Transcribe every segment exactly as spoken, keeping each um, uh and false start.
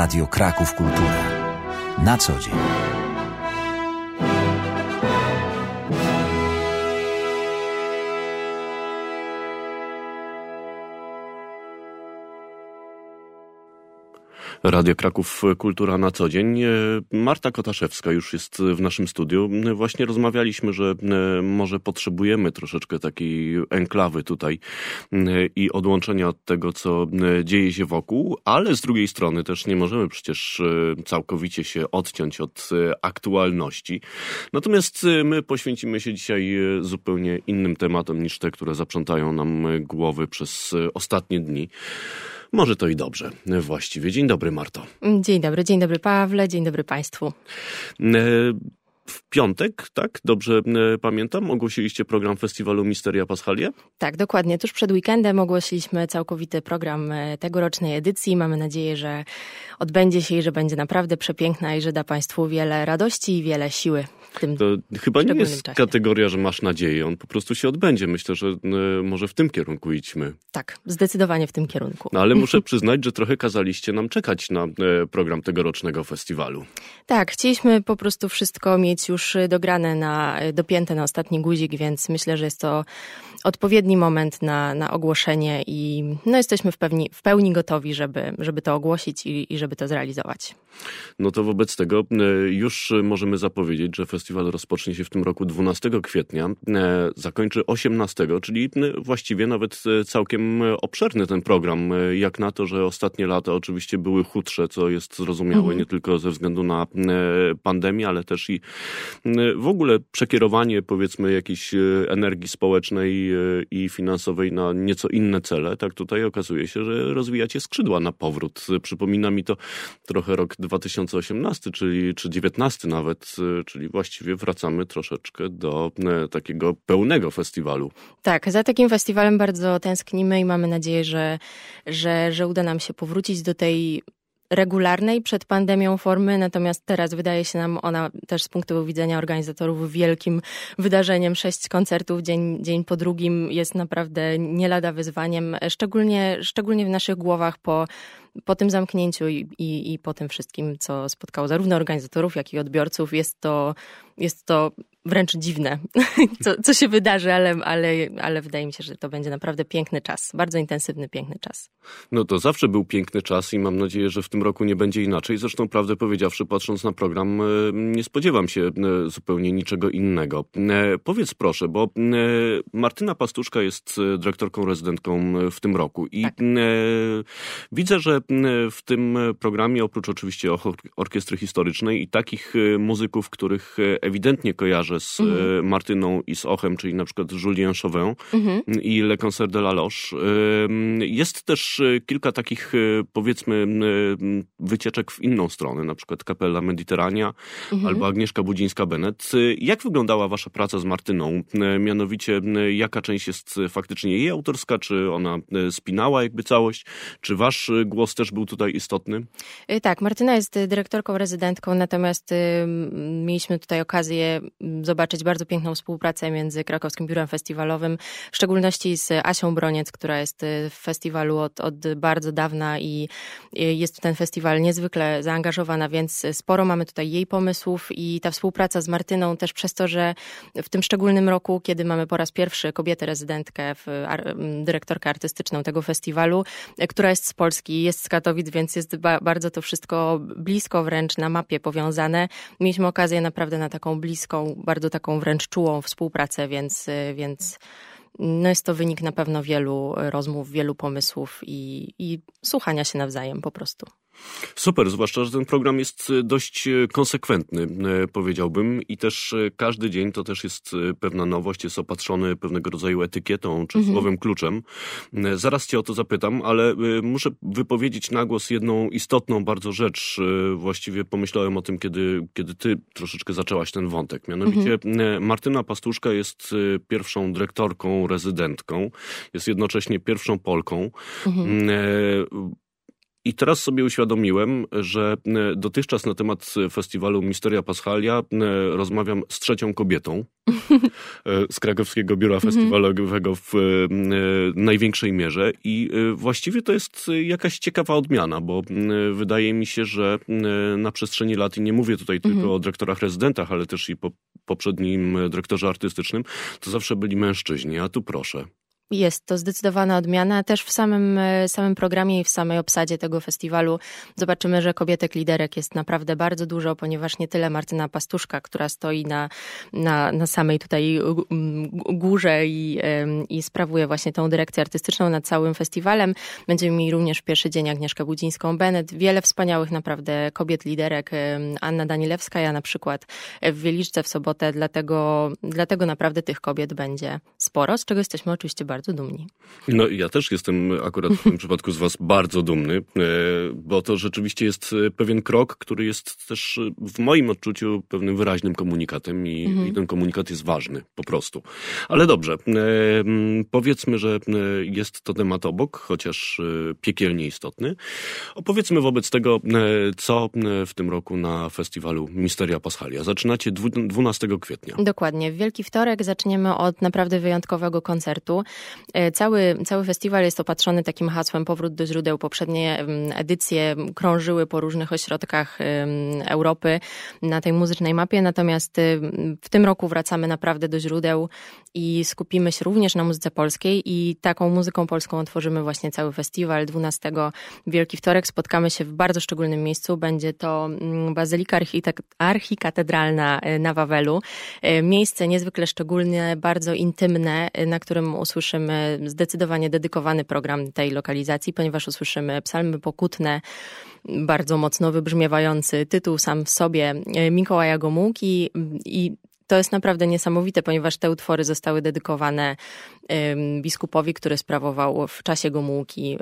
Radio Kraków Kultura. Na co dzień. Radio Kraków Kultura na co dzień. Marta Kotaszewska już jest w naszym studiu. Właśnie rozmawialiśmy, że może potrzebujemy troszeczkę takiej enklawy tutaj i odłączenia od tego, co dzieje się wokół, ale z drugiej strony też nie możemy przecież całkowicie się odciąć od aktualności. Natomiast my poświęcimy się dzisiaj zupełnie innym tematom niż te, które zaprzątają nam głowy przez ostatnie dni. Może to i dobrze właściwie. Dzień dobry, Marto. Dzień dobry, dzień dobry Pawle, dzień dobry Państwu. W piątek, tak? Dobrze pamiętam, ogłosiliście program festiwalu Misteria Paschalia? Tak, dokładnie. Tuż przed weekendem ogłosiliśmy całkowity program tegorocznej edycji. Mamy nadzieję, że odbędzie się i że będzie naprawdę przepiękna i że da Państwu wiele radości i wiele siły w tym To chyba nie jest czasie. Kategoria, że masz nadzieję. On po prostu się odbędzie. Myślę, że może w tym kierunku idźmy. Tak, zdecydowanie w tym kierunku. No ale muszę przyznać, że trochę kazaliście nam czekać na program tegorocznego festiwalu. Tak, chcieliśmy po prostu wszystko mieć już dograne, na, dopięte na ostatni guzik, więc myślę, że jest to odpowiedni moment na, na ogłoszenie i no jesteśmy w pełni, w pełni gotowi, żeby, żeby to ogłosić i, i żeby to zrealizować. No to wobec tego już możemy zapowiedzieć, że festiwal rozpocznie się w tym roku dwunastego kwietnia, zakończy osiemnastego, czyli właściwie nawet całkiem obszerny ten program, jak na to, że ostatnie lata oczywiście były chudsze, co jest zrozumiałe, mhm. nie tylko ze względu na pandemię, ale też i w ogóle przekierowanie, powiedzmy, jakiejś energii społecznej i finansowej na nieco inne cele. Tak tutaj okazuje się, że rozwijacie skrzydła na powrót. Przypomina mi to trochę rok dwa tysiące osiemnasty, czyli czy dziewiętnasty nawet, czyli właściwie wracamy troszeczkę do takiego pełnego festiwalu. Tak, za takim festiwalem bardzo tęsknimy i mamy nadzieję, że, że, że uda nam się powrócić do tej regularnej przed pandemią formy, natomiast teraz wydaje się nam ona też z punktu widzenia organizatorów wielkim wydarzeniem. Sześć koncertów dzień, dzień po drugim jest naprawdę nie lada wyzwaniem, szczególnie, szczególnie w naszych głowach po, po tym zamknięciu i, i, i po tym wszystkim, co spotkało zarówno organizatorów, jak i odbiorców. Jest to, jest to wręcz dziwne, co, co się wydarzy, ale, ale, ale wydaje mi się, że to będzie naprawdę piękny czas. Bardzo intensywny, piękny czas. No to zawsze był piękny czas i mam nadzieję, że w tym roku nie będzie inaczej. Zresztą prawdę powiedziawszy, patrząc na program, nie spodziewam się zupełnie niczego innego. Powiedz proszę, bo Martyna Pastuszka jest dyrektorką rezydentką w tym roku i tak. Widzę, że w tym programie oprócz oczywiście orkiestry historycznej i takich muzyków, których ewidentnie kojarzę z mhm. Martyną i z Ochem, czyli na przykład Julien Chauvin mhm. i Le Concert de la Loge. Jest też kilka takich, powiedzmy, wycieczek w inną stronę, na przykład Kapella Mediterrania mhm. albo Agnieszka Budzińska-Bennett. Jak wyglądała wasza praca z Martyną? Mianowicie, jaka część jest faktycznie jej autorska? Czy ona spinała jakby całość? Czy wasz głos też był tutaj istotny? Tak, Martyna jest dyrektorką, rezydentką, natomiast mieliśmy tutaj okazję zobaczyć bardzo piękną współpracę między Krakowskim Biurem Festiwalowym, w szczególności z Asią Broniec, która jest w festiwalu od, od bardzo dawna i jest w ten festiwal niezwykle zaangażowana, więc sporo mamy tutaj jej pomysłów i ta współpraca z Martyną też przez to, że w tym szczególnym roku, kiedy mamy po raz pierwszy kobietę rezydentkę, w, dyrektorkę artystyczną tego festiwalu, która jest z Polski, jest z Katowic, więc jest ba- bardzo to wszystko blisko wręcz na mapie powiązane. Mieliśmy okazję naprawdę na taką bliską, bardzo taką wręcz czułą współpracę, więc, więc no jest to wynik na pewno wielu rozmów, wielu pomysłów i, i słuchania się nawzajem po prostu. Super, zwłaszcza, że ten program jest dość konsekwentny, powiedziałbym, i też każdy dzień to też jest pewna nowość, jest opatrzony pewnego rodzaju etykietą czy mhm. słowem kluczem. Zaraz cię o to zapytam, ale muszę wypowiedzieć na głos jedną istotną bardzo rzecz. Właściwie pomyślałem o tym, kiedy, kiedy ty troszeczkę zaczęłaś ten wątek. Mianowicie mhm. Martyna Pastuszka jest pierwszą dyrektorką, rezydentką, jest jednocześnie pierwszą Polką. Mhm. I teraz sobie uświadomiłem, że dotychczas na temat festiwalu Misteria Paschalia rozmawiam z trzecią kobietą z Krakowskiego Biura Festiwalowego w największej mierze i właściwie to jest jakaś ciekawa odmiana, bo wydaje mi się, że na przestrzeni lat, i nie mówię tutaj tylko mhm. o dyrektorach rezydentach, ale też i po poprzednim dyrektorze artystycznym, to zawsze byli mężczyźni, a tu proszę. Jest to zdecydowana odmiana. Też w samym, samym programie i w samej obsadzie tego festiwalu zobaczymy, że kobietek liderek jest naprawdę bardzo dużo, ponieważ nie tyle Martyna Pastuszka, która stoi na, na, na samej tutaj górze i, i sprawuje właśnie tą dyrekcję artystyczną nad całym festiwalem. Będziemy mieli również w pierwszy dzień Agnieszkę Budzińską-Bennett. Wiele wspaniałych naprawdę kobiet liderek. Anna Danielewska, ja na przykład w Wieliczce w sobotę, dlatego, dlatego naprawdę tych kobiet będzie sporo, z czego jesteśmy oczywiście bardzo bardzo dumni. No ja też jestem akurat w tym przypadku z was bardzo dumny, bo to rzeczywiście jest pewien krok, który jest też w moim odczuciu pewnym wyraźnym komunikatem i, mhm. i ten komunikat jest ważny po prostu. Ale dobrze, powiedzmy, że jest to temat obok, chociaż piekielnie istotny. Opowiedzmy wobec tego, co w tym roku na festiwalu Misteria Paschalia. Zaczynacie dwunastego kwietnia. Dokładnie. W Wielki Wtorek zaczniemy od naprawdę wyjątkowego koncertu. Cały, cały festiwal jest opatrzony takim hasłem Powrót do źródeł. Poprzednie edycje krążyły po różnych ośrodkach Europy na tej muzycznej mapie, natomiast w tym roku wracamy naprawdę do źródeł i skupimy się również na muzyce polskiej i taką muzyką polską otworzymy właśnie cały festiwal. dwunastego Wielki Wtorek spotkamy się w bardzo szczególnym miejscu. Będzie to Bazylika Archikatedralna na Wawelu. Miejsce niezwykle szczególne, bardzo intymne, na którym usłyszymy zdecydowanie dedykowany program tej lokalizacji, ponieważ usłyszymy psalmy pokutne, bardzo mocno wybrzmiewający tytuł sam w sobie Mikołaja Gomułki i to jest naprawdę niesamowite, ponieważ te utwory zostały dedykowane biskupowi, który sprawował w czasie Gomułki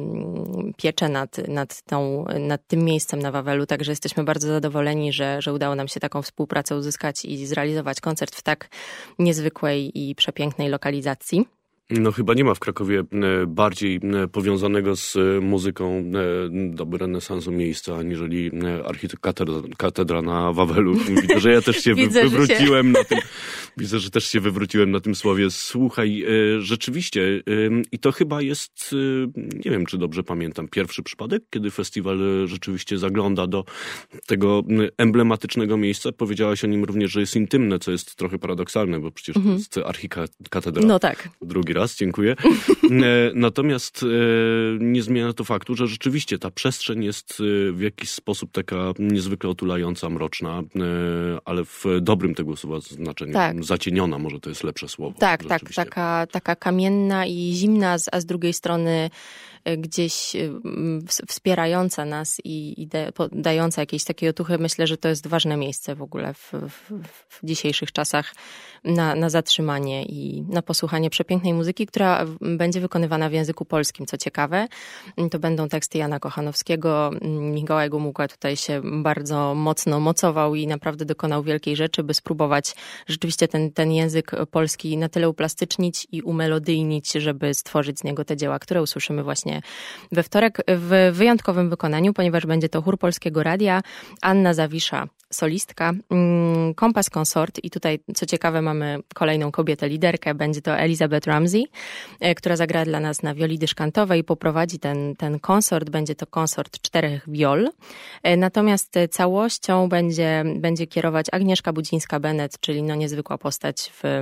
pieczę nad, nad, tą, nad tym miejscem na Wawelu. Także jesteśmy bardzo zadowoleni, że, że udało nam się taką współpracę uzyskać i zrealizować koncert w tak niezwykłej i przepięknej lokalizacji. No chyba nie ma w Krakowie bardziej powiązanego z muzyką doby renesansu miejsca, aniżeli archikatedra na Wawelu. Widzę, że ja też się Widzę, wywróciłem się... na tym. Widzę, że też się wywróciłem na tym słowie. Słuchaj, rzeczywiście, i to chyba jest, nie wiem, czy dobrze pamiętam, pierwszy przypadek, kiedy festiwal rzeczywiście zagląda do tego emblematycznego miejsca. Powiedziałaś o nim również, że jest intymne, co jest trochę paradoksalne, bo przecież mhm. to jest archikatedra. No tak. Drugi raz. Raz, dziękuję. Natomiast nie zmienia to faktu, że rzeczywiście ta przestrzeń jest w jakiś sposób taka niezwykle otulająca, mroczna, ale w dobrym tego słowa znaczeniu. Tak. Zacieniona, może to jest lepsze słowo. Tak, tak, taka, taka kamienna i zimna, a z drugiej strony gdzieś wspierająca nas i, i dająca jakieś takie otuchy. Myślę, że to jest ważne miejsce w ogóle w, w, w dzisiejszych czasach na, na zatrzymanie i na posłuchanie przepięknej muzyki, która będzie wykonywana w języku polskim. Co ciekawe, to będą teksty Jana Kochanowskiego. Mikołaj Gomułka tutaj się bardzo mocno mocował i naprawdę dokonał wielkiej rzeczy, by spróbować rzeczywiście ten, ten język polski na tyle uplastycznić i umelodyjnić, żeby stworzyć z niego te dzieła, które usłyszymy właśnie we wtorek w wyjątkowym wykonaniu, ponieważ będzie to chór Polskiego Radia, Anna Zawisza, solistka, Kompas Consort i tutaj, co ciekawe, mamy kolejną kobietę liderkę, będzie to Elizabeth Ramsey, która zagra dla nas na wioli dyszkantowej i poprowadzi ten, ten konsort, będzie to konsort czterech wiol, natomiast całością będzie, będzie kierować Agnieszka Budzińska-Bennett, czyli no niezwykła postać w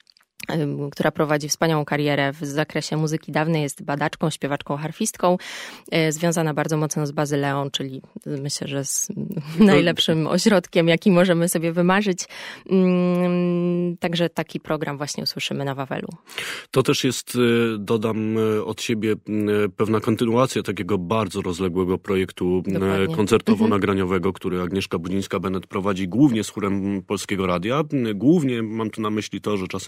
która prowadzi wspaniałą karierę w zakresie muzyki dawnej, jest badaczką, śpiewaczką, harfistką, związana bardzo mocno z Bazyleą, czyli myślę, że z najlepszym ośrodkiem, jaki możemy sobie wymarzyć. Także taki program właśnie usłyszymy na Wawelu. To też jest, dodam od siebie, pewna kontynuacja takiego bardzo rozległego projektu Dokładnie. koncertowo-nagraniowego, który Agnieszka Budzińska-Bennett prowadzi głównie z chórem Polskiego Radia. Głównie mam tu na myśli to, że czasem dołączają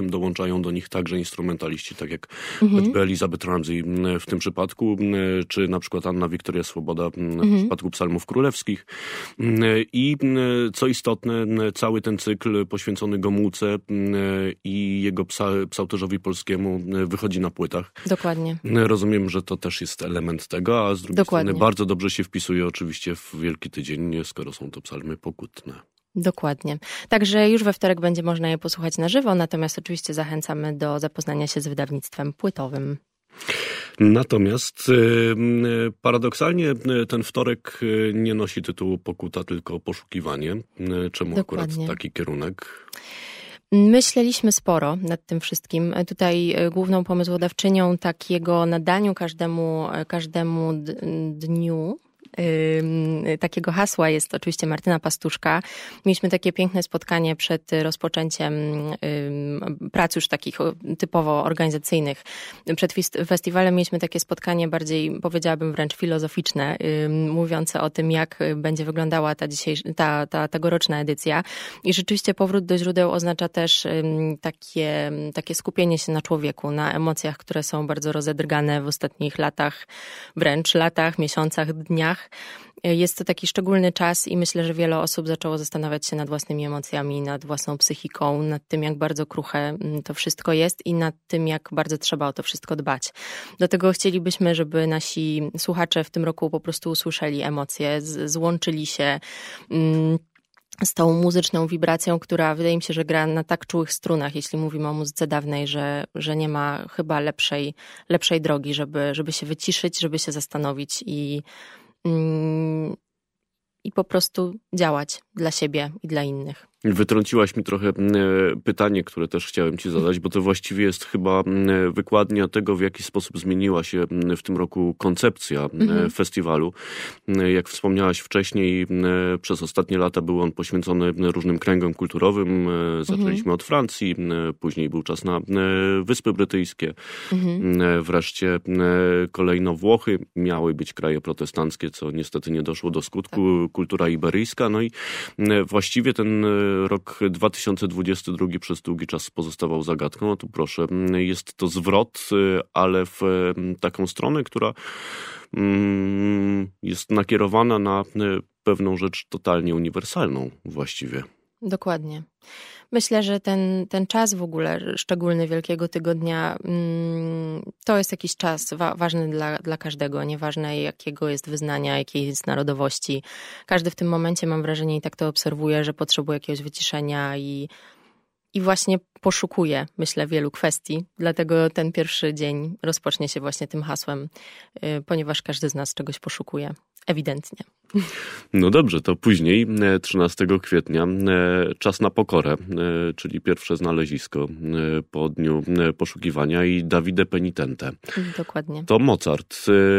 wracają do nich także instrumentaliści, tak jak Mhm. choćby Elizabeth Ramsey w tym przypadku, czy na przykład Anna Wiktoria Swoboda w Mhm. przypadku psalmów królewskich. I co istotne, cały ten cykl poświęcony Gomułce i jego psa- psałterzowi polskiemu wychodzi na płytach. Dokładnie. Rozumiem, że to też jest element tego, a z drugiej Dokładnie. strony bardzo dobrze się wpisuje oczywiście w Wielki Tydzień, skoro są to psalmy pokutne. Dokładnie. Także już we wtorek będzie można je posłuchać na żywo, natomiast oczywiście zachęcamy do zapoznania się z wydawnictwem płytowym. Natomiast y, paradoksalnie y, ten wtorek y, nie nosi tytułu Pokuta, tylko Poszukiwanie. Y, Czemu Dokładnie. akurat taki kierunek? Myśleliśmy sporo nad tym wszystkim. Tutaj główną pomysłodawczynią takiego nadaniu każdemu, każdemu d- dniu Yy, takiego hasła jest oczywiście Martyna Pastuszka. Mieliśmy takie piękne spotkanie przed rozpoczęciem yy, prac już takich typowo organizacyjnych. Przed fest- festiwalem mieliśmy takie spotkanie bardziej, powiedziałabym wręcz filozoficzne, yy, mówiące o tym, jak będzie wyglądała ta, dzisiejsza, ta, ta tegoroczna edycja. I rzeczywiście powrót do źródeł oznacza też yy, takie, takie skupienie się na człowieku, na emocjach, które są bardzo rozedrgane w ostatnich latach, wręcz latach, miesiącach, dniach. Jest to taki szczególny czas i myślę, że wiele osób zaczęło zastanawiać się nad własnymi emocjami, nad własną psychiką, nad tym, jak bardzo kruche to wszystko jest i nad tym, jak bardzo trzeba o to wszystko dbać. Do tego chcielibyśmy, żeby nasi słuchacze w tym roku po prostu usłyszeli emocje, z- złączyli się mm, z tą muzyczną wibracją, która wydaje mi się, że gra na tak czułych strunach, jeśli mówimy o muzyce dawnej, że, że nie ma chyba lepszej, lepszej drogi, żeby, żeby się wyciszyć, żeby się zastanowić i i po prostu działać dla siebie i dla innych. Wytrąciłaś mi trochę pytanie, które też chciałem ci zadać, bo to właściwie jest chyba wykładnia tego, w jaki sposób zmieniła się w tym roku koncepcja mhm. festiwalu. Jak wspomniałaś wcześniej, przez ostatnie lata był on poświęcony różnym kręgom kulturowym. Zaczęliśmy mhm. od Francji, później był czas na Wyspy Brytyjskie, mhm. wreszcie kolejno Włochy. Miały być kraje protestanckie, co niestety nie doszło do skutku, tak. Kultura iberyjska. No i właściwie ten rok dwa tysiące dwudziesty drugi przez długi czas pozostawał zagadką. No tu proszę, jest to zwrot, ale w taką stronę, która jest nakierowana na pewną rzecz totalnie uniwersalną właściwie. Dokładnie. Myślę, że ten, ten czas w ogóle szczególny Wielkiego Tygodnia to jest jakiś czas wa- ważny dla, dla każdego, nieważne jakiego jest wyznania, jakiej jest narodowości. Każdy w tym momencie, mam wrażenie, i tak to obserwuje, że potrzebuje jakiegoś wyciszenia i, i właśnie poszukuje, myślę, wielu kwestii. Dlatego ten pierwszy dzień rozpocznie się właśnie tym hasłem, ponieważ każdy z nas czegoś poszukuje. Ewidentnie. No dobrze, to później, trzynastego kwietnia, Czas na pokorę, czyli pierwsze znalezisko po dniu poszukiwania i Davide Penitente. Dokładnie. To Mozart,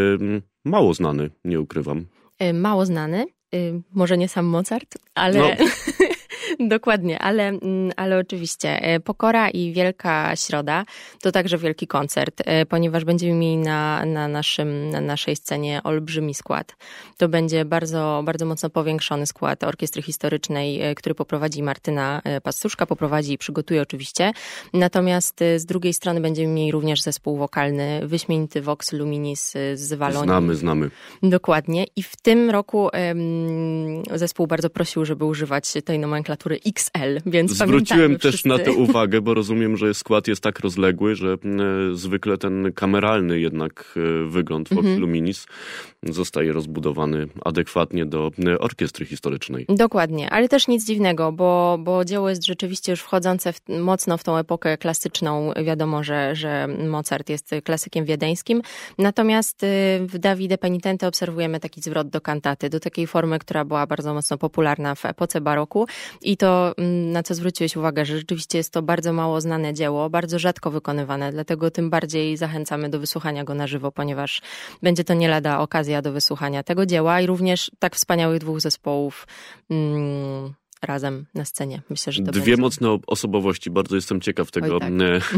mało znany, nie ukrywam. Mało znany, może nie sam Mozart, ale... No. Dokładnie, ale, ale oczywiście Pokora i Wielka Środa to także wielki koncert, ponieważ będziemy mieli na, na, naszym, na naszej scenie olbrzymi skład. To będzie bardzo, bardzo mocno powiększony skład Orkiestry Historycznej, który poprowadzi Martyna Pastuszka, poprowadzi i przygotuje oczywiście. Natomiast z drugiej strony będziemy mieli również zespół wokalny, wyśmienity Vox Luminis z Walonii. Znamy, znamy. Dokładnie. I w tym roku um, zespół bardzo prosił, żeby używać tej nomenklatury X L, więc zwróciłem też wszyscy. na to uwagę, bo rozumiem, że skład jest tak rozległy, że e, zwykle ten kameralny jednak e, wygląd Vox mm-hmm. Luminis zostaje rozbudowany adekwatnie do e, orkiestry historycznej. Dokładnie, ale też nic dziwnego, bo, bo dzieło jest rzeczywiście już wchodzące w, mocno w tą epokę klasyczną. Wiadomo, że, że Mozart jest klasykiem wiedeńskim, natomiast w Davide Penitente obserwujemy taki zwrot do kantaty, do takiej formy, która była bardzo mocno popularna w epoce baroku. I to, na co zwróciłeś uwagę, że rzeczywiście jest to bardzo mało znane dzieło, bardzo rzadko wykonywane, dlatego tym bardziej zachęcamy do wysłuchania go na żywo, ponieważ będzie to nie lada okazja do wysłuchania tego dzieła i również tak wspaniałych dwóch zespołów, razem na scenie. Myślę, że to Dwie będzie... mocne osobowości, bardzo jestem ciekaw tego. Oj, tak.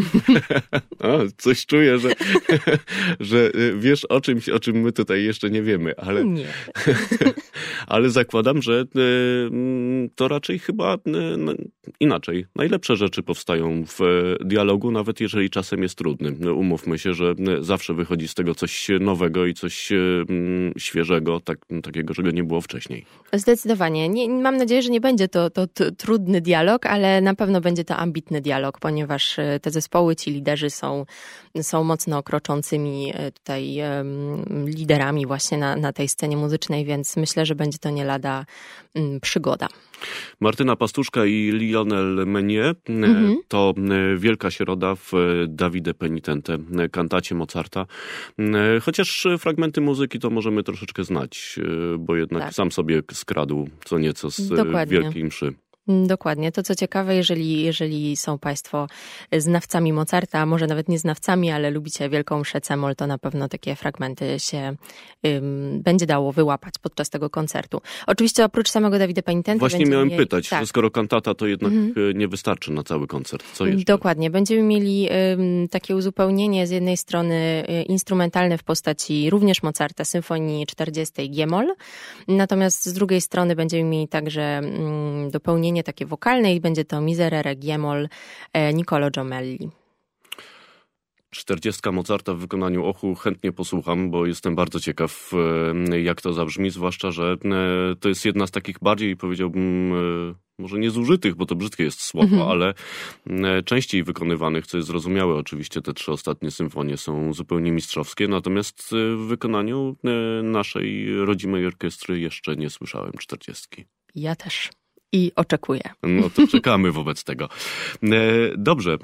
o, coś czuję, że, że wiesz o czymś, o czym my tutaj jeszcze nie wiemy, ale, Nie. ale zakładam, że to raczej chyba inaczej. Najlepsze rzeczy powstają w dialogu, nawet jeżeli czasem jest trudny. Umówmy się, że zawsze wychodzi z tego coś nowego i coś świeżego, tak, takiego, czego nie było wcześniej. Zdecydowanie. Nie, mam nadzieję, że nie będzie to, to t- trudny dialog, ale na pewno będzie to ambitny dialog, ponieważ te zespoły, ci liderzy są, są mocno kroczącymi tutaj um, liderami właśnie na, na tej scenie muzycznej, więc myślę, że będzie to nie lada um, przygoda. Martyna Pastuszka i Lionel Meunier mhm. to Wielka Środa w Davide Penitente, kantacie Mozarta. Chociaż fragmenty muzyki to możemy troszeczkę znać, bo jednak tak. sam sobie skradł co nieco z Dokładnie. Wielkiej Mszy. Dokładnie. To co ciekawe, jeżeli, jeżeli są Państwo znawcami Mozarta, a może nawet nie znawcami, ale lubicie Wielką Mszę C-moll, to na pewno takie fragmenty się um, będzie dało wyłapać podczas tego koncertu. Oczywiście oprócz samego Davide Penitente... Właśnie miałem mieli... pytać, tak. że skoro kantata, to jednak mhm. nie wystarczy na cały koncert. Co jeszcze? Dokładnie. Będziemy mieli um, takie uzupełnienie z jednej strony um, instrumentalne w postaci również Mozarta, Symfonii czterdziestej G-moll, natomiast z drugiej strony będziemy mieli także um, dopełnienie takie wokalne i będzie to Miserere G-moll Niccolò Jommelli. czterdziestka Mozarta w wykonaniu Ochu chętnie posłucham, bo jestem bardzo ciekaw, jak to zabrzmi, zwłaszcza, że to jest jedna z takich bardziej, powiedziałbym, może niezużytych, bo to brzydkie jest słowo, mhm. ale częściej wykonywanych, co jest zrozumiałe. Oczywiście te trzy ostatnie symfonie są zupełnie mistrzowskie, natomiast w wykonaniu naszej rodzimej orkiestry jeszcze nie słyszałem czterdziestki. Ja też. I oczekuję. No to czekamy wobec tego. Dobrze,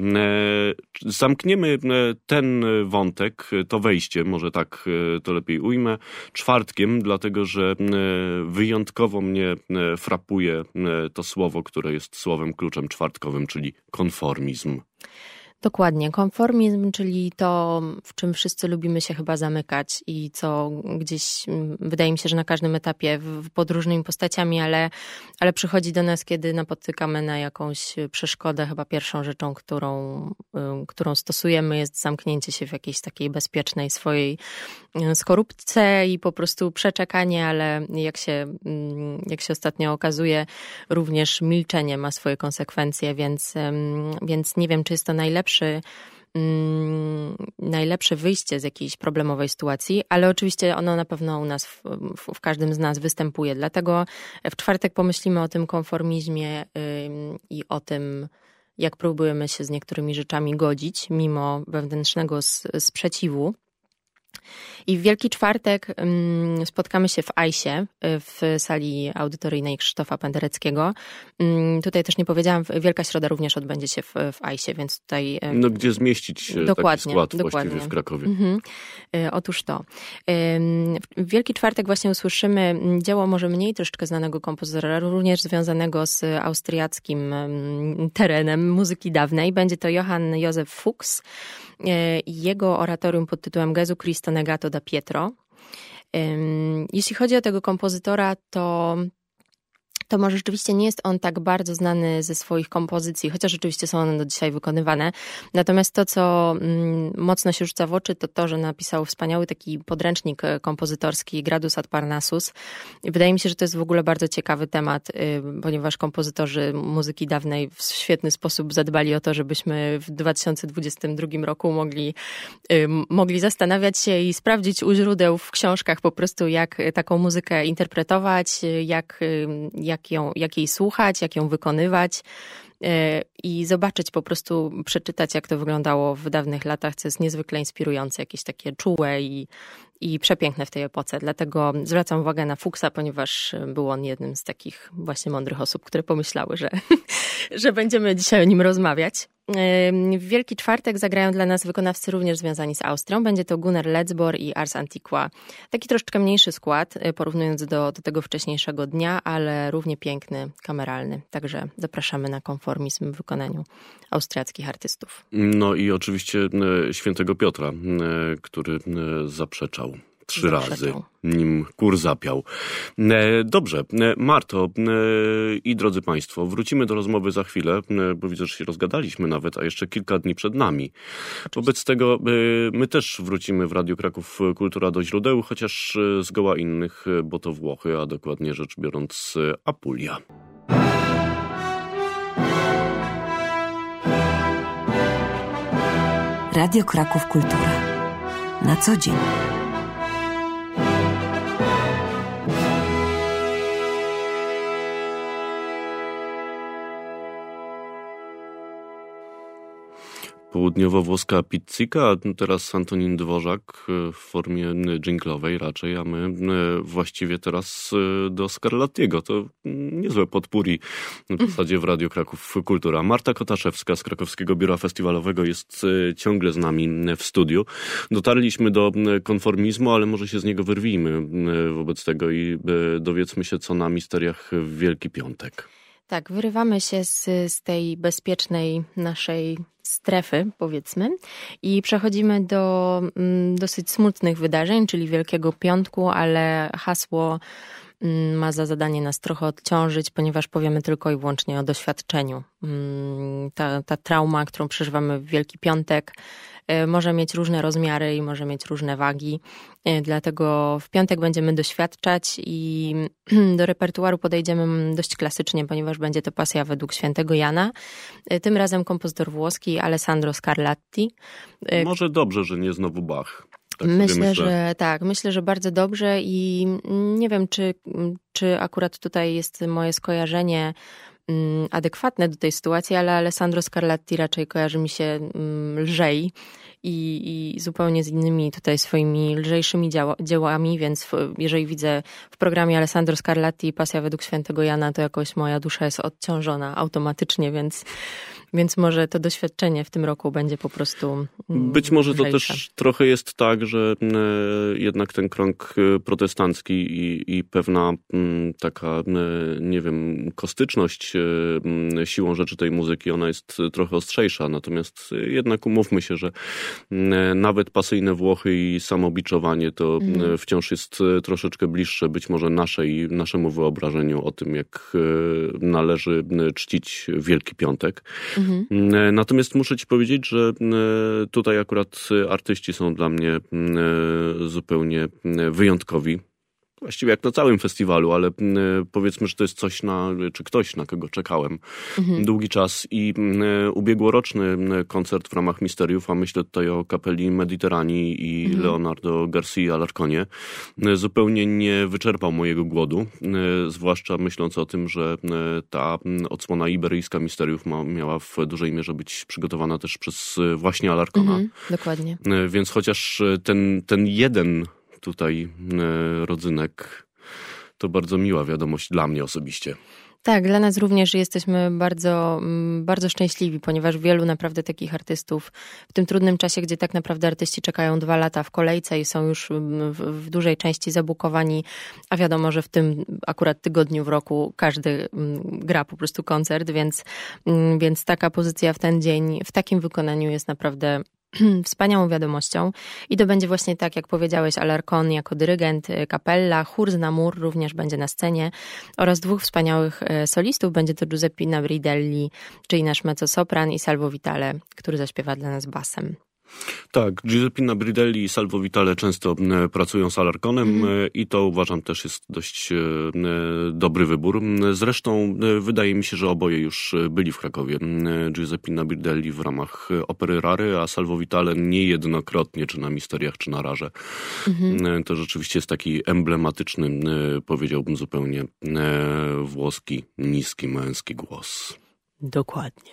zamkniemy ten wątek, to wejście, może tak to lepiej ujmę, czwartkiem, dlatego że wyjątkowo mnie frapuje to słowo, które jest słowem kluczem czwartkowym, czyli konformizm. Dokładnie. Konformizm, czyli to, w czym wszyscy lubimy się chyba zamykać i co gdzieś, wydaje mi się, że na każdym etapie, w, pod różnymi postaciami, ale, ale przychodzi do nas, kiedy napotykamy na jakąś przeszkodę. Chyba pierwszą rzeczą, którą, którą stosujemy, jest zamknięcie się w jakiejś takiej bezpiecznej swojej skorupce i po prostu przeczekanie, ale jak się, jak się ostatnio okazuje, również milczenie ma swoje konsekwencje, więc, więc nie wiem, czy jest to najlepsze Najlepszy, mm, najlepsze wyjście z jakiejś problemowej sytuacji, ale oczywiście ono na pewno u nas, w, w, w każdym z nas występuje. Dlatego w czwartek pomyślimy o tym konformizmie yy, i o tym, jak próbujemy się z niektórymi rzeczami godzić, mimo wewnętrznego s- sprzeciwu. I w Wielki Czwartek um, spotkamy się w Ajsie, w sali audytoryjnej Krzysztofa Pendereckiego. Um, tutaj też nie powiedziałam, Wielka Środa również odbędzie się w, w Ajsie, więc tutaj... Um, no gdzie zmieścić dokładnie, taki skład dokładnie. właściwie w Krakowie? Mhm. E, otóż to. E, w Wielki Czwartek właśnie usłyszymy dzieło może mniej troszeczkę znanego kompozytora, również związanego z austriackim um, terenem muzyki dawnej. Będzie to Johann Josef Fuchs i jego oratorium pod tytułem Gesù Cristo Negato da Pietro. Jeśli chodzi o tego kompozytora, to to może rzeczywiście nie jest on tak bardzo znany ze swoich kompozycji, chociaż rzeczywiście są one do dzisiaj wykonywane. Natomiast to, co mm, mocno się rzuca w oczy, to to, że napisał wspaniały taki podręcznik kompozytorski Gradus ad Parnassus. I wydaje mi się, że to jest w ogóle bardzo ciekawy temat, y, ponieważ kompozytorzy muzyki dawnej w świetny sposób zadbali o to, żebyśmy w dwa tysiące dwudziestym drugim roku mogli, y, mogli zastanawiać się i sprawdzić u źródeł w książkach po prostu, jak taką muzykę interpretować, jak, jak Jak, ją, jak jej słuchać, jak ją wykonywać yy, i zobaczyć, po prostu przeczytać, jak to wyglądało w dawnych latach, co jest niezwykle inspirujące, jakieś takie czułe i, i przepiękne w tej epoce. Dlatego zwracam uwagę na Fuchsa, ponieważ był on jednym z takich właśnie mądrych osób, które pomyślały, że, że będziemy dzisiaj o nim rozmawiać. W Wielki Czwartek zagrają dla nas wykonawcy również związani z Austrią. Będzie to Gunnar Letzbor i Ars Antiqua. Taki troszeczkę mniejszy skład, porównując do, do tego wcześniejszego dnia, ale równie piękny, kameralny. Także zapraszamy na konformizm w wykonaniu austriackich artystów. No i oczywiście świętego Piotra, który zaprzeczał trzy Zawsze razy, czuł. nim kur zapiał. E, dobrze, e, Marto e, i drodzy Państwo, wrócimy do rozmowy za chwilę, e, bo widzę, że się rozgadaliśmy nawet, a jeszcze kilka dni przed nami. Wobec tego e, my też wrócimy w Radiu Kraków Kultura do źródeł, chociaż e, zgoła innych, e, bo to Włochy, a dokładnie rzecz biorąc e, Apulia. Radio Kraków Kultura. Na co dzień. Południowo-włoska pizzika, a teraz Antonin Dworzak w formie dżinglowej raczej, a my właściwie teraz do Scarlattiego. To niezłe potpuri w zasadzie w Radiu Kraków Kultura. Marta Kotaszewska z Krakowskiego Biura Festiwalowego jest ciągle z nami w studiu. Dotarliśmy do konformizmu, ale może się z niego wyrwijmy wobec tego i dowiedzmy się, co na misteriach w Wielki Piątek. Tak, wyrywamy się z, z tej bezpiecznej naszej strefy, powiedzmy, i przechodzimy do mm, dosyć smutnych wydarzeń, czyli Wielkiego Piątku, ale hasło mm, ma za zadanie nas trochę odciążyć, ponieważ powiemy tylko i wyłącznie o doświadczeniu. Mm, ta, ta trauma, którą przeżywamy w Wielki Piątek, y, może mieć różne rozmiary i może mieć różne wagi. Y, dlatego w piątek będziemy doświadczać i do repertuaru podejdziemy dość klasycznie, ponieważ będzie to pasja według świętego Jana. Y, tym razem kompozytor włoski Alessandro Scarlatti. Y, Może dobrze, że nie znowu Bach. Tak myślę, myślę, że tak, myślę, że bardzo dobrze i nie wiem, czy, czy akurat tutaj jest moje skojarzenie adekwatne do tej sytuacji, ale Alessandro Scarlatti raczej kojarzy mi się lżej i, i zupełnie z innymi tutaj swoimi lżejszymi dzieła, dziełami, więc w, jeżeli widzę w programie Alessandro Scarlatti Pasja według świętego Jana, to jakoś moja dusza jest odciążona automatycznie, więc Więc może to doświadczenie w tym roku będzie po prostu Być może to lżejsze. też trochę jest tak, że e, jednak ten krąg protestancki i, i pewna m, taka, e, nie wiem, kostyczność e, siłą rzeczy tej muzyki, ona jest trochę ostrzejsza. Natomiast jednak umówmy się, że e, nawet pasyjne Włochy i samobiczowanie to mm. wciąż jest troszeczkę bliższe być może naszej, naszemu wyobrażeniu o tym, jak e, należy czcić Wielki Piątek. Mhm. Natomiast muszę ci powiedzieć, że tutaj akurat artyści są dla mnie zupełnie wyjątkowi. Właściwie jak na całym festiwalu, ale powiedzmy, że to jest coś na, czy ktoś, na kogo czekałem mhm. długi czas i ubiegłoroczny koncert w ramach Misteriów, a myślę tutaj o kapeli Mediterranii i mhm. Leonardo Garcia Alarconie, zupełnie nie wyczerpał mojego głodu, zwłaszcza myśląc o tym, że ta odsłona iberyjska Misteriów ma, miała w dużej mierze być przygotowana też przez właśnie Alarcona. Mhm, dokładnie. Więc chociaż ten, ten jeden tutaj e, rodzynek, to bardzo miła wiadomość dla mnie osobiście. Tak, dla nas również jesteśmy bardzo, bardzo szczęśliwi, ponieważ wielu naprawdę takich artystów w tym trudnym czasie, gdzie tak naprawdę artyści czekają dwa lata w kolejce i są już w, w dużej części zabukowani, a wiadomo, że w tym akurat tygodniu w roku każdy gra po prostu koncert, więc, więc taka pozycja w ten dzień, w takim wykonaniu jest naprawdę wspaniałą wiadomością i to będzie właśnie tak, jak powiedziałeś, Alarcon jako dyrygent, kapella, chór z Namur również będzie na scenie oraz dwóch wspaniałych solistów. Będzie to Giuseppina Bridelli, czyli nasz mezzosopran, i Salvo Vitale, który zaśpiewa dla nas basem. Tak, Giuseppina Bridelli i Salvo Vitale często pracują z Alarconem mm. i to uważam też jest dość dobry wybór. Zresztą wydaje mi się, że oboje już byli w Krakowie. Giuseppina Bridelli w ramach opery Rary, a Salvo Vitale niejednokrotnie, czy na Misteriach, czy na Rarze. Mm. To rzeczywiście jest taki emblematyczny, powiedziałbym zupełnie włoski, niski, męski głos. Dokładnie.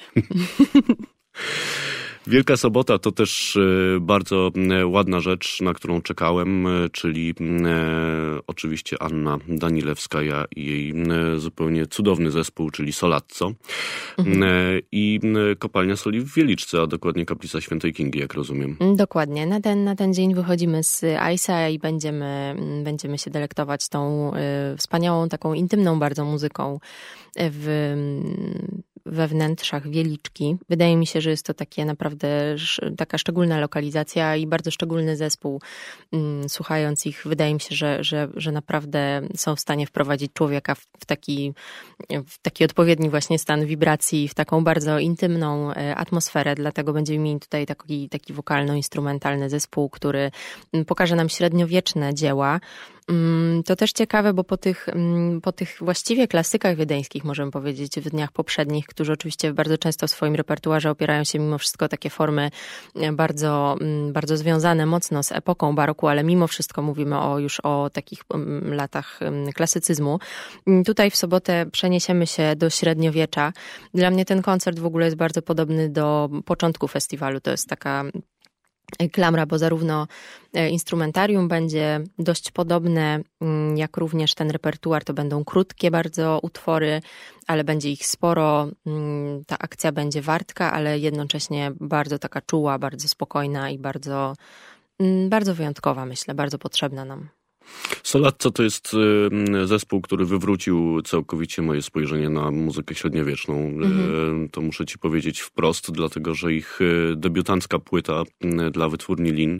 Wielka Sobota to też bardzo ładna rzecz, na którą czekałem, czyli oczywiście Anna Danilewskaja i jej zupełnie cudowny zespół, czyli Solazzo. Mhm. I Kopalnia Soli w Wieliczce, a dokładnie Kaplica Świętej Kingi, jak rozumiem. Dokładnie. Na ten, na ten dzień wychodzimy z Aisa i będziemy, będziemy się delektować tą wspaniałą, taką intymną bardzo muzyką w we wnętrzach Wieliczki. Wydaje mi się, że jest to takie naprawdę taka szczególna lokalizacja i bardzo szczególny zespół. Słuchając ich, wydaje mi się, że, że, że naprawdę są w stanie wprowadzić człowieka w, w, taki, w taki odpowiedni właśnie stan wibracji, w taką bardzo intymną atmosferę. Dlatego będziemy mieli tutaj taki, taki wokalno-instrumentalny zespół, który pokaże nam średniowieczne dzieła. To też ciekawe, bo po tych, po tych właściwie klasykach wiedeńskich, możemy powiedzieć, w dniach poprzednich, którzy oczywiście bardzo często w swoim repertuarze opierają się mimo wszystko takie formy bardzo, bardzo związane mocno z epoką baroku, ale mimo wszystko mówimy o, już o takich latach klasycyzmu. Tutaj w sobotę przeniesiemy się do średniowiecza. Dla mnie ten koncert w ogóle jest bardzo podobny do początku festiwalu. To jest taka klamra, bo zarówno instrumentarium będzie dość podobne, jak również ten repertuar. To będą krótkie bardzo utwory, ale będzie ich sporo. Ta akcja będzie wartka, ale jednocześnie bardzo taka czuła, bardzo spokojna i bardzo, bardzo wyjątkowa, myślę, bardzo potrzebna nam. Solatco to jest zespół, który wywrócił całkowicie moje spojrzenie na muzykę średniowieczną. Mhm. To muszę ci powiedzieć wprost, dlatego że ich debiutancka płyta dla wytwórni Lin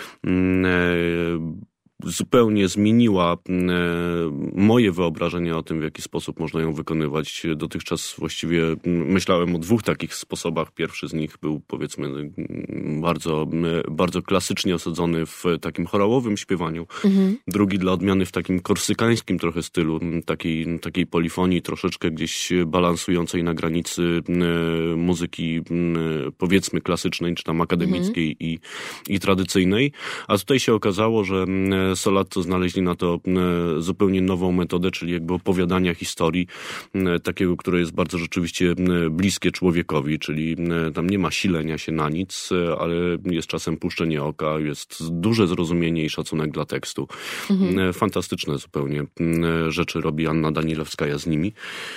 zupełnie zmieniła moje wyobrażenie o tym, w jaki sposób można ją wykonywać. Dotychczas właściwie myślałem o dwóch takich sposobach. Pierwszy z nich był, powiedzmy, bardzo, bardzo klasycznie osadzony w takim chorałowym śpiewaniu. Mhm. Drugi dla odmiany w takim korsykańskim trochę stylu, takiej, takiej polifonii troszeczkę gdzieś balansującej na granicy muzyki, powiedzmy, klasycznej, czy tam akademickiej mhm. i, i tradycyjnej. A tutaj się okazało, że Solatco znaleźli na to zupełnie nową metodę, czyli jakby opowiadania historii, takiego, które jest bardzo rzeczywiście bliskie człowiekowi, czyli tam nie ma silenia się na nic, ale jest czasem puszczenie oka, jest duże zrozumienie i szacunek dla tekstu. Mhm. Fantastyczne zupełnie rzeczy robi Anna Danilewskaja z nimi.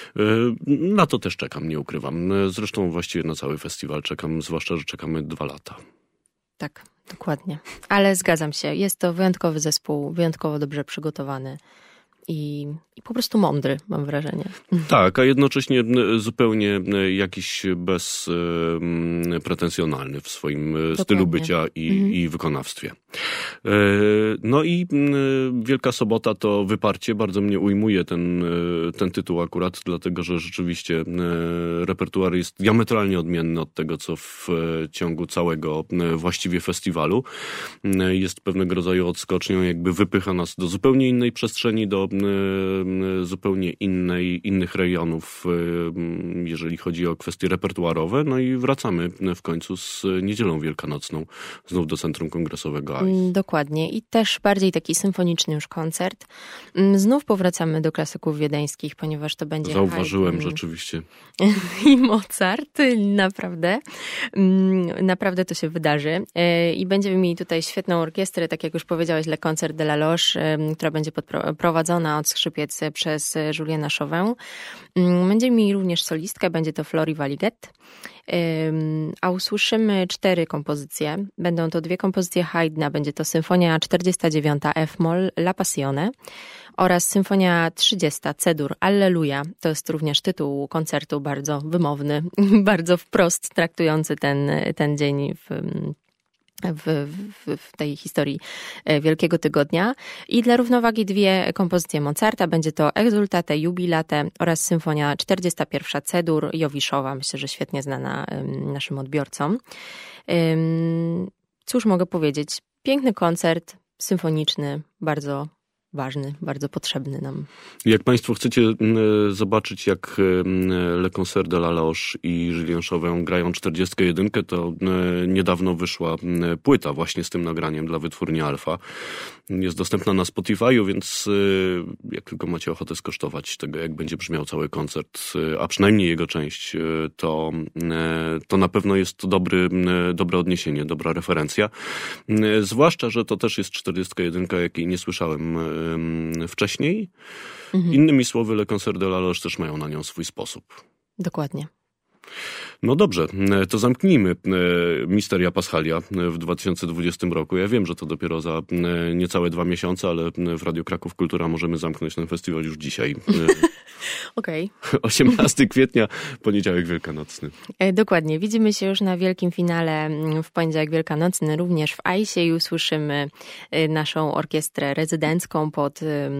Na to też czekam, nie ukrywam. Zresztą właściwie na cały festiwal czekam, zwłaszcza, że czekamy dwa lata. Tak, dokładnie. Ale zgadzam się, jest to wyjątkowy zespół, wyjątkowo dobrze przygotowany i, i po prostu mądry, mam wrażenie. Tak, a jednocześnie zupełnie jakiś bezpretensjonalny w swoim Dokładnie. stylu bycia i, mhm. i wykonawstwie. No i Wielka Sobota to wyparcie, bardzo mnie ujmuje ten, ten tytuł akurat, dlatego że rzeczywiście repertuar jest diametralnie odmienny od tego, co w ciągu całego właściwie festiwalu. Jest pewnego rodzaju odskocznią, jakby wypycha nas do zupełnie innej przestrzeni, do zupełnie innej, innych rejonów, jeżeli chodzi o kwestie repertuarowe. No i wracamy w końcu z Niedzielą Wielkanocną znów do Centrum Kongresowego A I S. Dokładnie. I też bardziej taki symfoniczny już koncert. Znów powracamy do klasyków wiedeńskich, ponieważ to będzie Zauważyłem Haydn rzeczywiście. I Mozart. Naprawdę. Naprawdę to się wydarzy. I będziemy mieli tutaj świetną orkiestrę, tak jak już powiedziałeś, Le Concert de la Loge, która będzie prowadzona od skrzypiec przez Juliana Chauvin. Będziemy mieli również solistkę, będzie to Flori Valiget. A usłyszymy cztery kompozycje. Będą to dwie kompozycje Haydna, będzie to Symfonia czterdziesta dziewiąta F-moll La Passione oraz Symfonia trzydziesta C-dur Alleluja. To jest również tytuł koncertu bardzo wymowny, bardzo wprost traktujący ten, ten dzień w W, w, w tej historii Wielkiego Tygodnia. I dla równowagi dwie kompozycje Mozarta. Będzie to Exultate Jubilate oraz Symfonia czterdziesta pierwsza C-dur Jowiszowa. Myślę, że świetnie znana naszym odbiorcom. Cóż mogę powiedzieć? Piękny koncert, symfoniczny, bardzo ważny, bardzo potrzebny nam. Jak Państwo chcecie zobaczyć, jak Le Concert de la Loge i Julien Chauvin grają czterdziestkę jedynkę, to niedawno wyszła płyta właśnie z tym nagraniem dla wytwórni Alfa. Jest dostępna na Spotify'u, więc jak tylko macie ochotę skosztować tego, jak będzie brzmiał cały koncert, a przynajmniej jego część, to, to na pewno jest to dobry, dobre odniesienie, dobra referencja. Zwłaszcza, że to też jest czterdziestka jedynka, jakiej nie słyszałem wcześniej. Mhm. Innymi słowy, Le Concert de la Loge też mają na nią swój sposób. Dokładnie. No dobrze, to zamknijmy Misteria Paschalia w dwa tysiące dwudziestym roku. Ja wiem, że to dopiero za niecałe dwa miesiące, ale w Radiu Kraków Kultura możemy zamknąć ten festiwal już dzisiaj. Okej. osiemnastego kwietnia, poniedziałek wielkanocny. Dokładnie. Widzimy się już na wielkim finale w poniedziałek wielkanocny, również w Ajsie i usłyszymy naszą orkiestrę rezydencką pod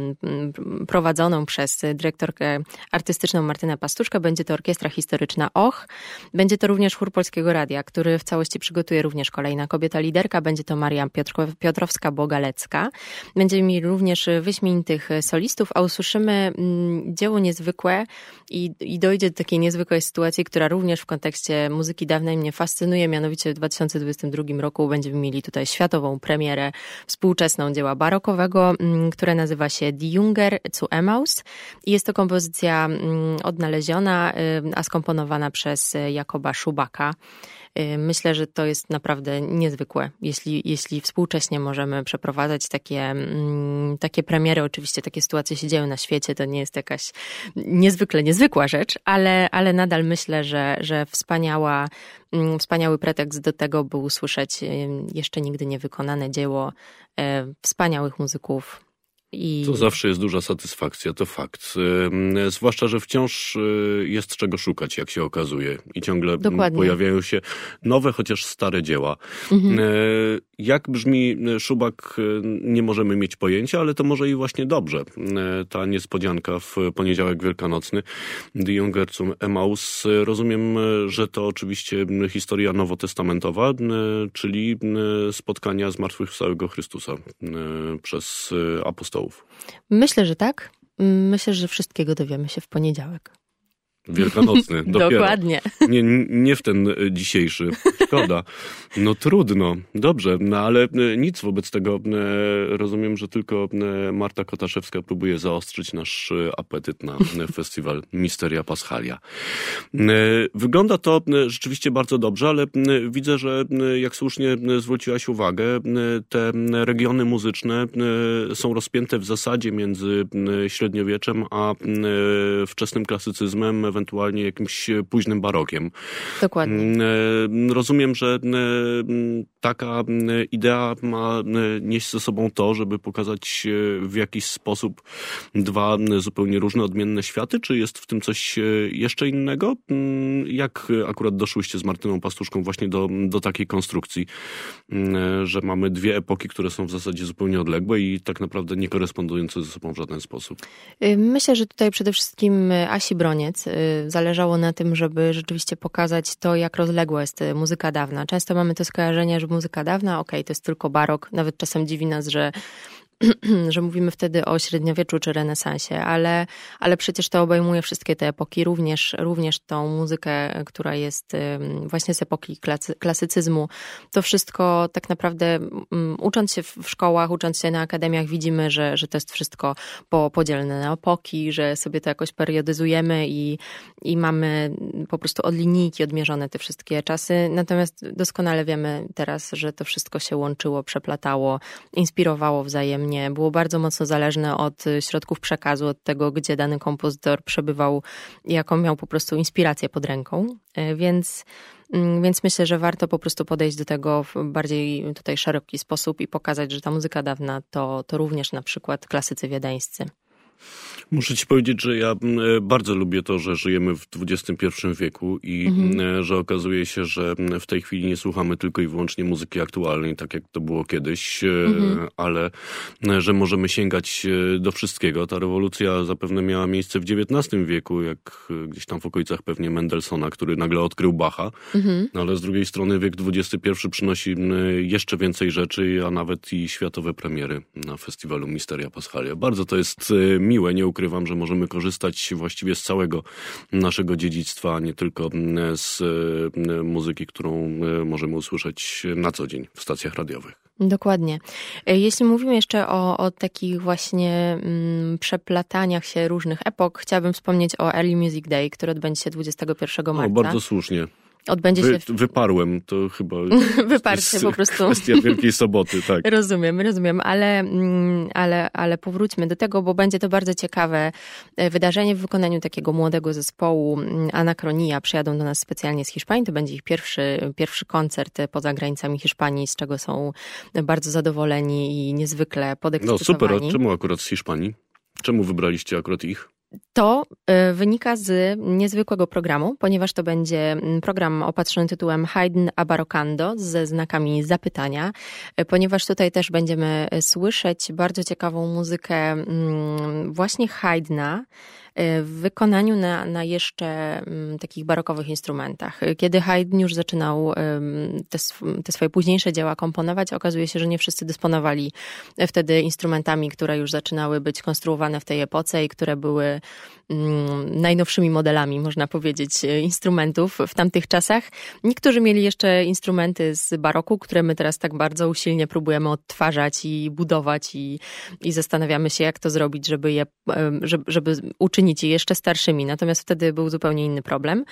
prowadzoną przez dyrektorkę artystyczną Martynę Pastuszkę. Będzie to orkiestra historyczna Och. Będzie to również chór Polskiego Radia, który w całości przygotuje również kolejna kobieta liderka. Będzie to Maria Piotrowska-Bogalecka. Będziemy mieli również wyśmienitych solistów, a usłyszymy dzieło niezwykłe i, i dojdzie do takiej niezwykłej sytuacji, która również w kontekście muzyki dawnej mnie fascynuje. Mianowicie w dwa tysiące dwudziestym drugim roku będziemy mieli tutaj światową premierę współczesną dzieła barokowego, które nazywa się Die Jünger zu Emmaus. I jest to kompozycja odnaleziona, a skomponowana przez Jakoba Szubaka. Myślę, że to jest naprawdę niezwykłe, jeśli, jeśli współcześnie możemy przeprowadzać takie, takie premiery. Oczywiście takie sytuacje się dzieją na świecie, to nie jest jakaś niezwykle niezwykła rzecz, ale, ale nadal myślę, że, że wspaniała, wspaniały pretekst do tego, by usłyszeć jeszcze nigdy niewykonane dzieło wspaniałych muzyków. I... To zawsze jest duża satysfakcja, to fakt. Zwłaszcza, że wciąż jest czego szukać, jak się okazuje. I ciągle Dokładnie. Pojawiają się nowe, chociaż stare dzieła. Mhm. Jak brzmi Szubak, nie możemy mieć pojęcia, ale to może i właśnie dobrze. Ta niespodzianka w poniedziałek wielkanocny, Die Jünger zum Emmaus. Rozumiem, że to oczywiście historia nowotestamentowa, czyli spotkania zmartwychwstałego Chrystusa przez apostołów. Myślę, że tak. Myślę, że wszystkiego dowiemy się w poniedziałek. Wielkanocny, dopiero. Dokładnie. Nie, nie w ten dzisiejszy. Szkoda. No trudno. Dobrze, no ale nic wobec tego. Rozumiem, że tylko Marta Kotaszewska próbuje zaostrzyć nasz apetyt na festiwal Misteria Paschalia. Wygląda to rzeczywiście bardzo dobrze, ale widzę, że jak słusznie zwróciłaś uwagę, te regiony muzyczne są rozpięte w zasadzie między średniowieczem a wczesnym klasycyzmem, ewentualnie jakimś późnym barokiem. Dokładnie. Rozumiem, że taka idea ma nieść ze sobą to, żeby pokazać w jakiś sposób dwa zupełnie różne, odmienne światy, czy jest w tym coś jeszcze innego? Jak akurat doszłyście z Martyną Pastuszką właśnie do, do takiej konstrukcji, że mamy dwie epoki, które są w zasadzie zupełnie odległe i tak naprawdę nie korespondujące ze sobą w żaden sposób? Myślę, że tutaj przede wszystkim Asi Broniec zależało na tym, żeby rzeczywiście pokazać to, jak rozległa jest muzyka dawna. Często mamy to skojarzenie, że muzyka dawna, okej, okay, to jest tylko barok. Nawet czasem dziwi nas, że że mówimy wtedy o średniowieczu czy renesansie, ale, ale przecież to obejmuje wszystkie te epoki, również, również tą muzykę, która jest właśnie z epoki klasy, klasycyzmu. To wszystko tak naprawdę ucząc się w szkołach, ucząc się na akademiach widzimy, że, że to jest wszystko po, podzielone na epoki, że sobie to jakoś periodyzujemy i, i mamy po prostu od linijki odmierzone te wszystkie czasy. Natomiast doskonale wiemy teraz, że to wszystko się łączyło, przeplatało, inspirowało wzajemnie. Było bardzo mocno zależne od środków przekazu, od tego, gdzie dany kompozytor przebywał, jaką miał po prostu inspirację pod ręką. Więc, więc myślę, że warto po prostu podejść do tego w bardziej tutaj szeroki sposób i pokazać, że ta muzyka dawna to, to również na przykład klasycy wiedeńscy. Muszę ci powiedzieć, że ja bardzo lubię to, że żyjemy w dwudziestym pierwszym wieku i mhm. że okazuje się, że w tej chwili nie słuchamy tylko i wyłącznie muzyki aktualnej, tak jak to było kiedyś, mhm. ale że możemy sięgać do wszystkiego. Ta rewolucja zapewne miała miejsce w dziewiętnastym wieku, jak gdzieś tam w okolicach pewnie Mendelssohna, który nagle odkrył Bacha, mhm. ale z drugiej strony wiek dwudziesty pierwszy przynosi jeszcze więcej rzeczy, a nawet i światowe premiery na festiwalu Misteria Paschalia. Bardzo to jest miłe, nie ukrywam, że możemy korzystać właściwie z całego naszego dziedzictwa, a nie tylko z muzyki, którą możemy usłyszeć na co dzień w stacjach radiowych. Dokładnie. Jeśli mówimy jeszcze o, o takich właśnie mm, przeplataniach się różnych epok, chciałabym wspomnieć o Early Music Day, który odbędzie się dwudziestego pierwszego marca. O, bardzo słusznie. Odbędzie Wy, się... Wyparłem, to chyba Wyparcie po prostu. Kwestia Wielkiej Soboty, tak. Rozumiem, rozumiem, ale, ale, ale powróćmy do tego, bo będzie to bardzo ciekawe wydarzenie w wykonaniu takiego młodego zespołu Anakronia. Przyjadą do nas specjalnie z Hiszpanii. To będzie ich pierwszy, pierwszy koncert poza granicami Hiszpanii, z czego są bardzo zadowoleni i niezwykle podekscytowani. No super, a czemu akurat z Hiszpanii? Czemu wybraliście akurat ich? To wynika z niezwykłego programu, ponieważ to będzie program opatrzony tytułem Haydn Abarrocando ze znakami zapytania, ponieważ tutaj też będziemy słyszeć bardzo ciekawą muzykę właśnie Haydna w wykonaniu na, na jeszcze um, takich barokowych instrumentach. Kiedy Haydn już zaczynał um, te, sw- te swoje późniejsze dzieła komponować, okazuje się, że nie wszyscy dysponowali wtedy instrumentami, które już zaczynały być konstruowane w tej epoce i które były um, najnowszymi modelami, można powiedzieć, instrumentów w tamtych czasach. Niektórzy mieli jeszcze instrumenty z baroku, które my teraz tak bardzo usilnie próbujemy odtwarzać i budować i, i zastanawiamy się, jak to zrobić, żeby je, żeby, żeby uczynić je jeszcze starszymi, natomiast wtedy był zupełnie inny problem.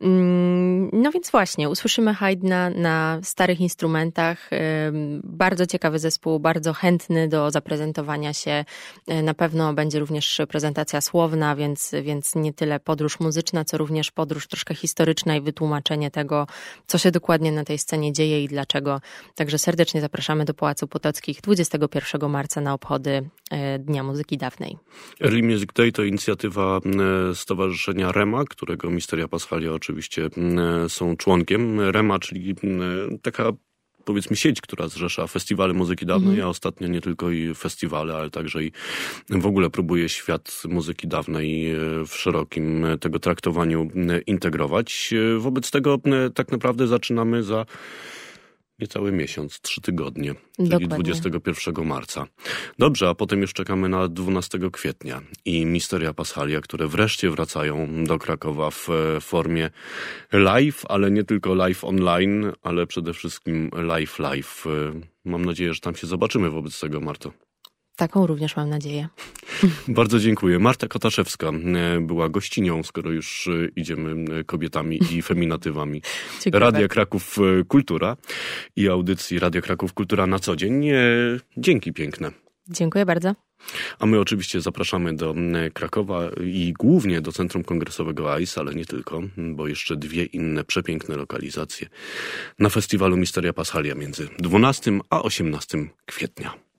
No więc właśnie, usłyszymy Haydna na starych instrumentach. Bardzo ciekawy zespół, bardzo chętny do zaprezentowania się. Na pewno będzie również prezentacja słowna, więc, więc nie tyle podróż muzyczna, co również podróż troszkę historyczna i wytłumaczenie tego, co się dokładnie na tej scenie dzieje i dlaczego. Także serdecznie zapraszamy do Pałacu Potockich dwudziestego pierwszego marca na obchody Dnia Muzyki Dawnej. Early Music Day to inicjatywa Stowarzyszenia REMA, którego Misteria Paschalia oczywiście są członkiem. REMA, czyli taka, powiedzmy, sieć, która zrzesza festiwale muzyki dawnej, mm. a ostatnio nie tylko i festiwale, ale także i w ogóle próbuje świat muzyki dawnej w szerokim tego traktowaniu integrować. Wobec tego tak naprawdę zaczynamy za niecały miesiąc, trzy tygodnie, czyli Dokładnie. dwudziestego pierwszego marca. Dobrze, a potem już czekamy na dwunastego kwietnia i Misteria Paschalia, które wreszcie wracają do Krakowa w formie live, ale nie tylko live online, ale przede wszystkim live live. Mam nadzieję, że tam się zobaczymy wobec tego, Marto. Taką również mam nadzieję. Bardzo dziękuję. Marta Kotaszewska była gościnią, skoro już idziemy kobietami i feminatywami. Radia Kraków Kultura i audycji Radia Kraków Kultura na co dzień. Dzięki piękne. Dziękuję bardzo. A my oczywiście zapraszamy do Krakowa i głównie do Centrum Kongresowego A I S, ale nie tylko, bo jeszcze dwie inne przepiękne lokalizacje na festiwalu Misteria Paschalia między dwunastego a osiemnastego kwietnia.